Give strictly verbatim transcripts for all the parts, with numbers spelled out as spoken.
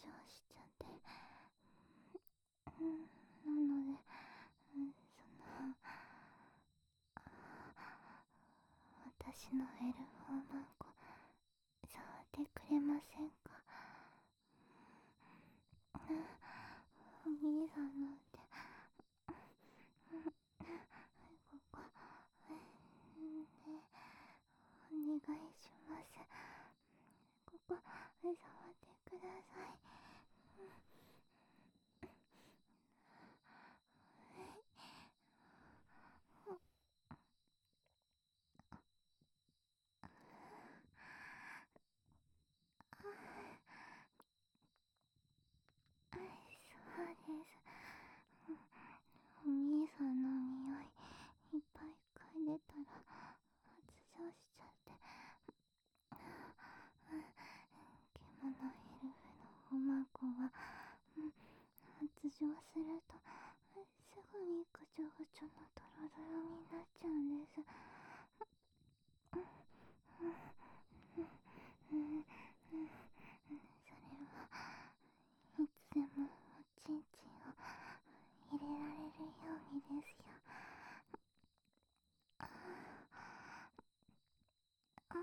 しちゃって、うん、なので、うん、その私のエルフォーマンコ触ってくれませんか？うん、お兄さんのって、うん、ここ、うん、ね、お願いします。ここ触ってください。そうです。お兄さんの匂いいっぱい嗅いでたら発情しちゃって、獣エルフのおまごは、うん、発情するとすぐにぐちょぐちょのドロドロになっちゃうんです。うんうんうんうん、それはいつでもおちんちんを入れられるようにですよ。ああ、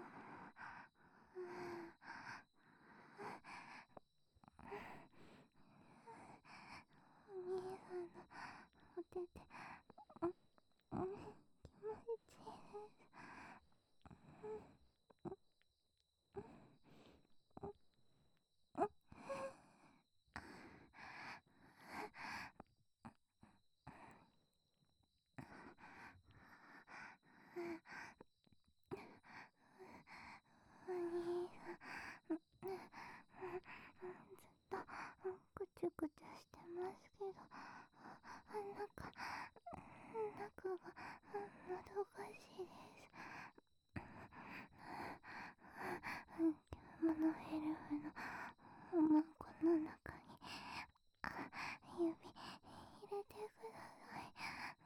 お兄さんのお手手、うん、うん、気持ちいいです。お兄さん、ずっとぐちゅぐちゅしてますけど、なんか、中がもどかしいです。獣エルフのおまんこの中に指入れてください。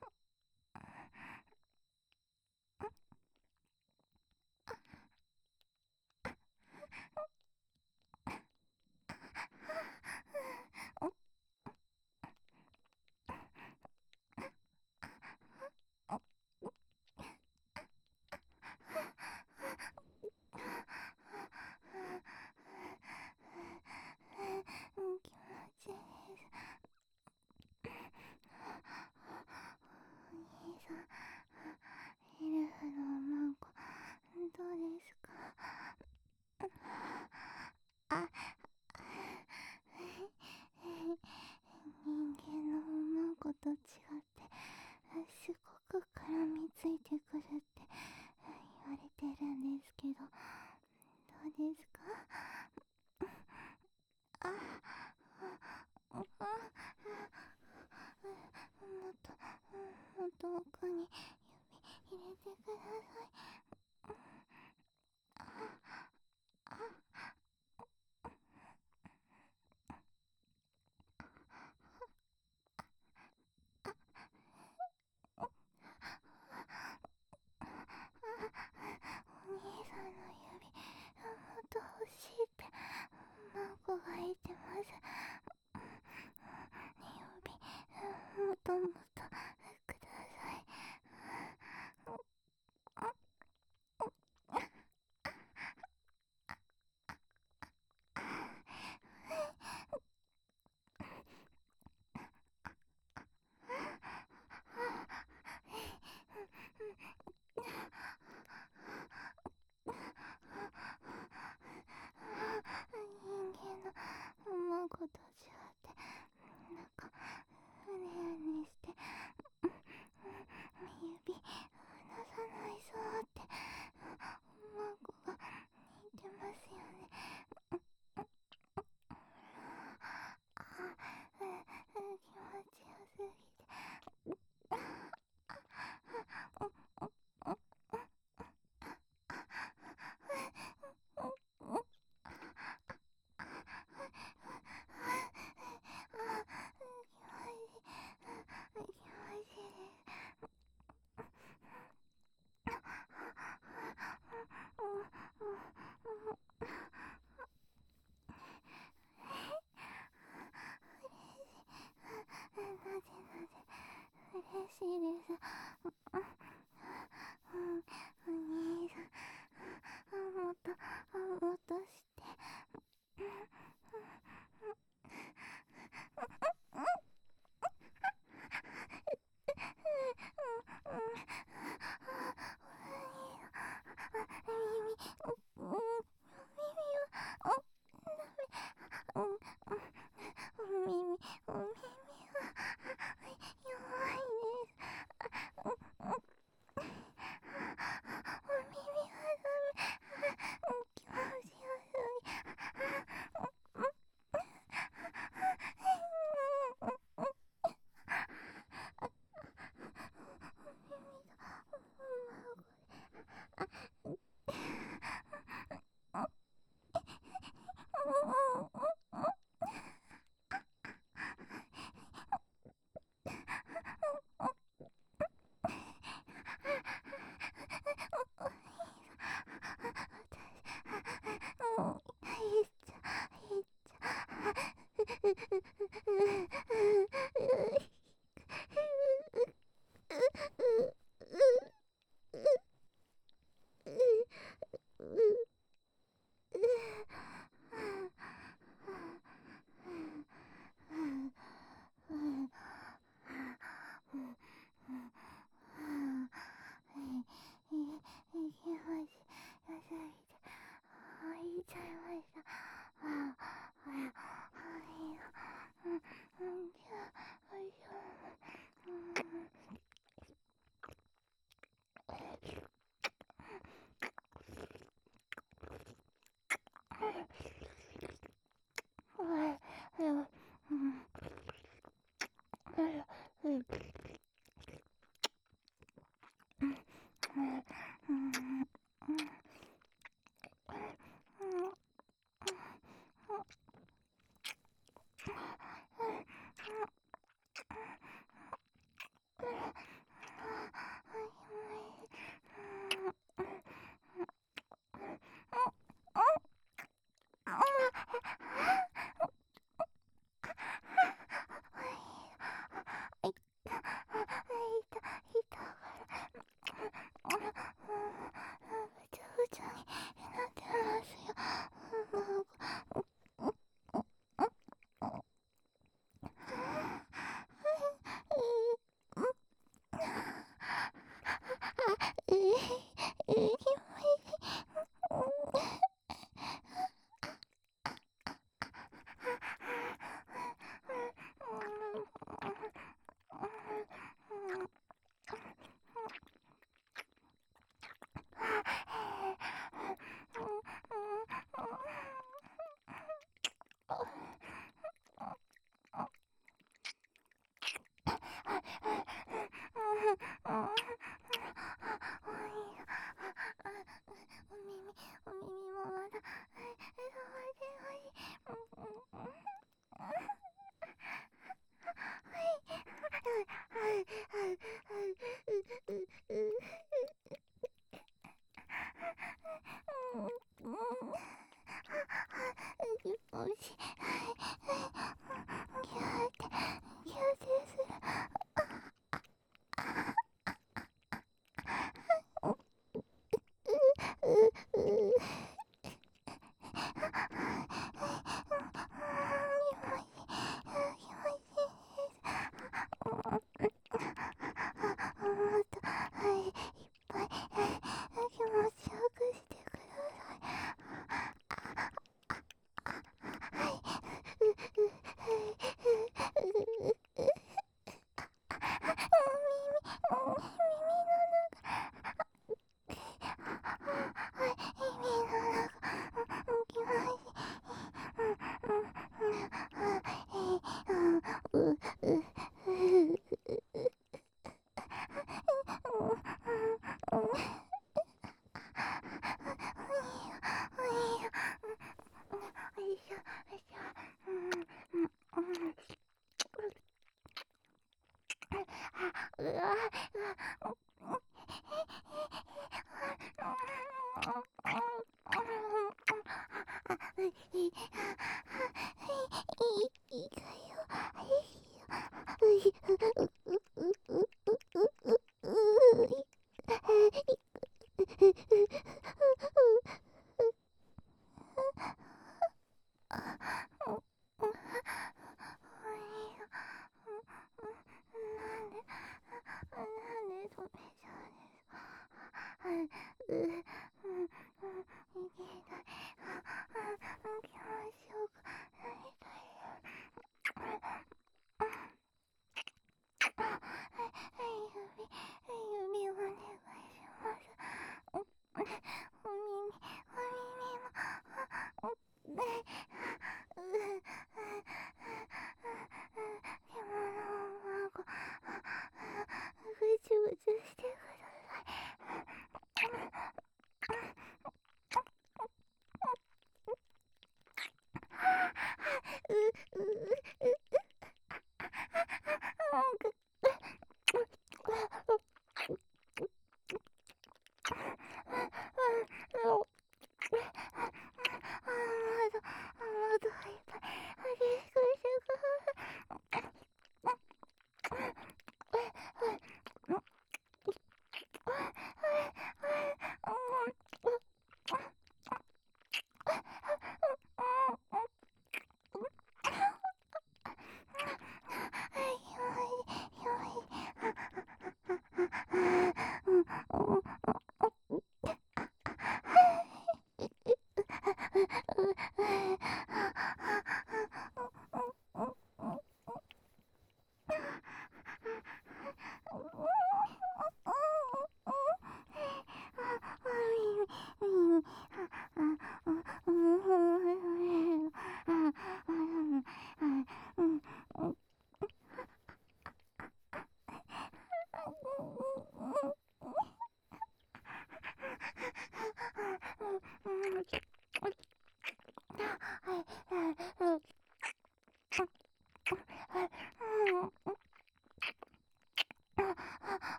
気持ちいいです。お兄さん、エルフのおまんこどうですか？あ、人間のおまんこと違ってすごく絡みついてくるって言われてるんですけど、どうですか？あ、あ、あ、もっと、もっと奥に指入れてください。お兄さんの指もっと欲しいってマンコが言ってます。指もっともっとください。人間の思うこと違ってなんかうねうねして指離さないぞってマンコが言ってますよね。あ、気持ちよすぎて、